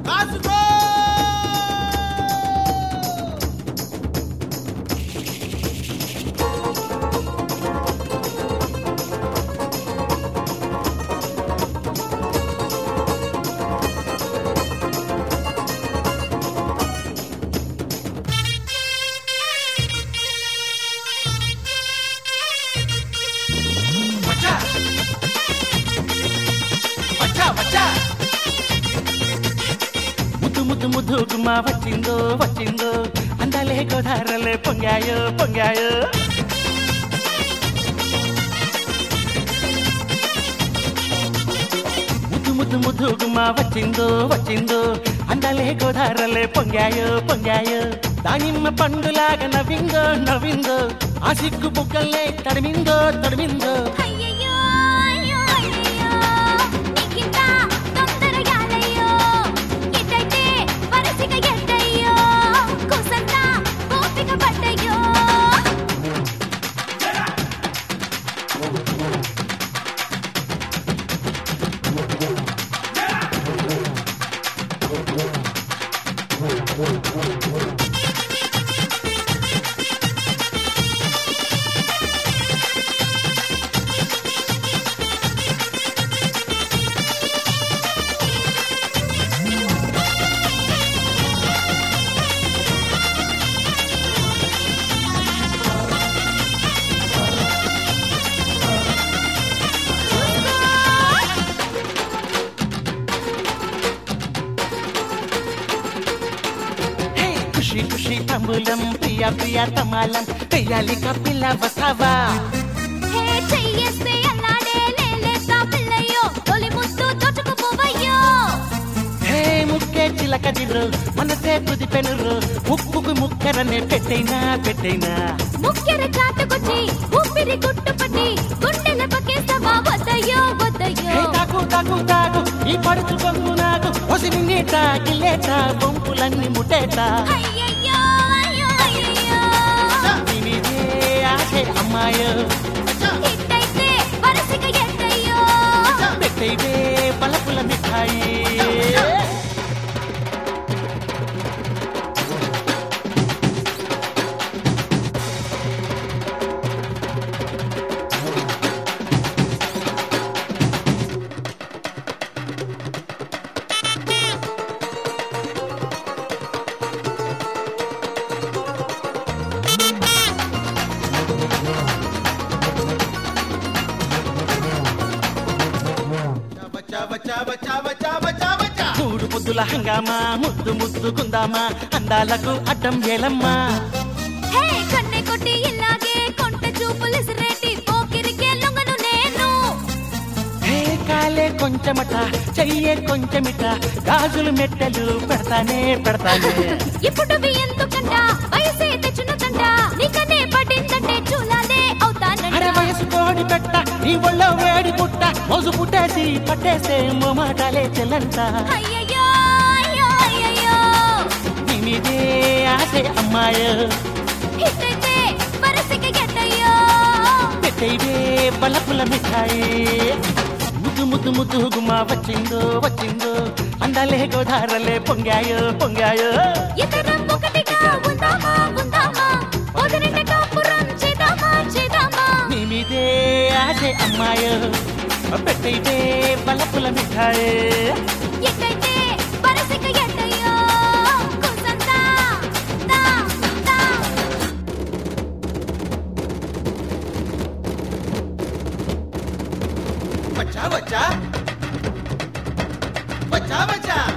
కాసుకో ముద్దు ముద్దు గుమ్మా వచ్చిందో వచ్చిందో అందాలే గోదారలే పొంగాయో పొంగాయో ముద్దు గుమ్మా వచ్చిందో వచ్చిందో అందాలే గోదారలే పొంగాయో పొంగాయో దానిమ్మ పండులాగా నవ్విందో నవ్విందో ఆ సిగ్గు బుగ్గల్నే తడిమిందో తడిమిందో ఖుషి ఖుషి తంబులం ప్రియా ప్రియా తమాలం పెయ్యాలి కపిల్ల వస్తావా ముక్కే చిలక దిరు మనసే కుది పెనురు ముక్కుకు ముక్కరనే పెట్టైనా పెట్టైనా ముక్కెర చాటుకొచ్చి ఊపిరి గుట్టుపట్టి గుండెల పక్కేస్తావా వద్దయ్యో వద్దయ్యో తాకు తాకు తాకు ఈ పడుచు కొంగు నాకు ఒసిరి నీట గిల్లేట బొంపులన్నీ ముట్టేట అయ్యయ్యో అయ్యో అయ్యయ్యో నీదే ఆశే అమ్మాయో ఇట్టయితే వరసిక ఎట్టయ్యో పెట్టైవే పలపుల మిఠాయి మూడు ముద్దుల హంగామా ముద్దు ముద్దుకుందామా అందాలకు అడ్డం ఏలమ్మా హే కన్నె కొట్టి ఇలాగే కొంట చూపులిసిరేటి పోకిరికే లొంగను నేను హే కాలే కొంచెమట చెయ్యే కొంచెమిట గాజులు మెట్టెలు పెడతానే పెడతానే ఇప్పుడు ఎందుకంట వయసే తెచ్చునుకంట నీకనే పడిందంటే చూలాలే అవుతానంట అరే వయసు కోడి పెట్ట ఈ ఒళ్ళో వేడి పుట్ట మోసు పుట్టేసి పట్టేసే మాటలే చెల్లంట అయ్యయ్యో అయ్యో అయ్యయ్యో నీదే ఆశే అమ్మాయో ఇట్టయితే వరసిక ఎట్టయ్యో పెట్టైవే పలపుల మిఠాయి ముద్దు ముద్దు ముద్దు గుమ్మా వచ్చిందో వచ్చిందో అందాలే గోదారలే పొంగాయో పొంగాయో ఇతరం ఒకటిగా ఉందామా ఉందామా వదిలిన కాపురం చేద్దామా చేద్దామా నీ మీదే ఆశే అమ్మాయో పెట్టైతే పలపుల మిఠాయి ఎట్టయితే వరసిక ఎట్టయ్యో కుసంతా తా తా వచ్చా వచ్చా వచ్చా వచ్చా